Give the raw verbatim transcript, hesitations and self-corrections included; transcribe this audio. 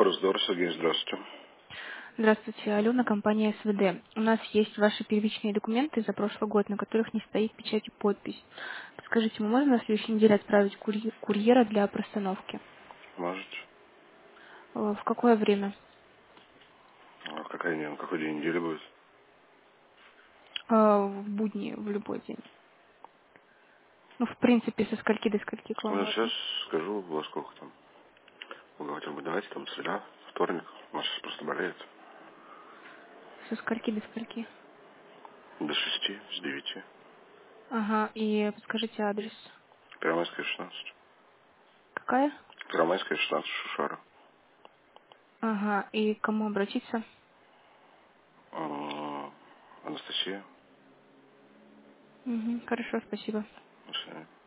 Форсдор, Сергей, здравствуйте. Здравствуйте, Алена, компания СВД. У нас есть ваши первичные документы за прошлый год, на которых не стоит печать и подпись. Скажите, мы можем на следующей неделе отправить курье- курьера для простановки? Можете? Э, В какое время? А какая день, какой день недели будет? Э, В будни, в любой день. Ну, в принципе, со скольки до скольки к вам Ну, сейчас можно? скажу, во сколько там. Вы хотя бы давайте там среда, вторник. Маша сейчас просто болеет. Со скольки до скольки? До шести, с девяти. Ага, и подскажите адрес. Первомайская, шестнадцать. Какая? Первомайская, шестнадцать, Шушара. Ага, и к кому обратиться? М, Анастасия. Угу, хорошо, спасибо. До свидания.